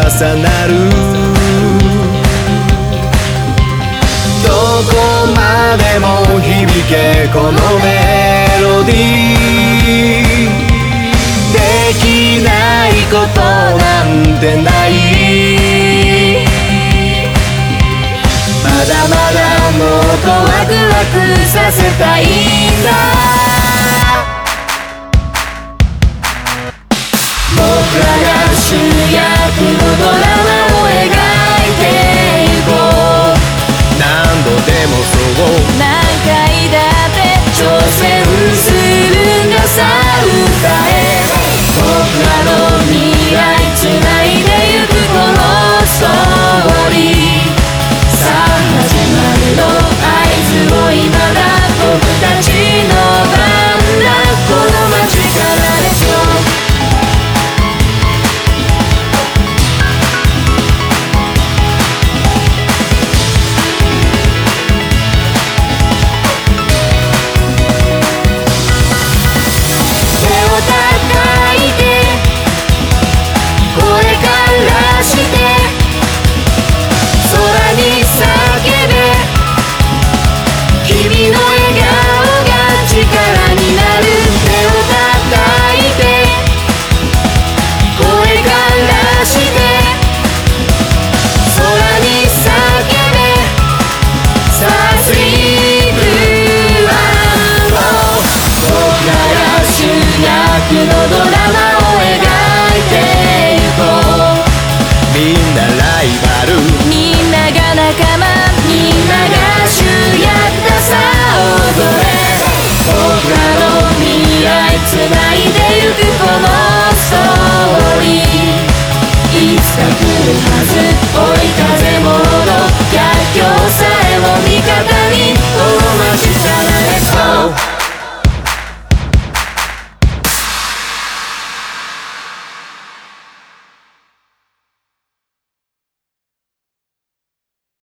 重なる。どこまでも響けこのメロディー。できないことなんてない。まだまだもっとワクワクさせたいんだ。僕らが主役のドラマを描いてゆこう。何度でもそう何回だって挑戦するんださ。歌え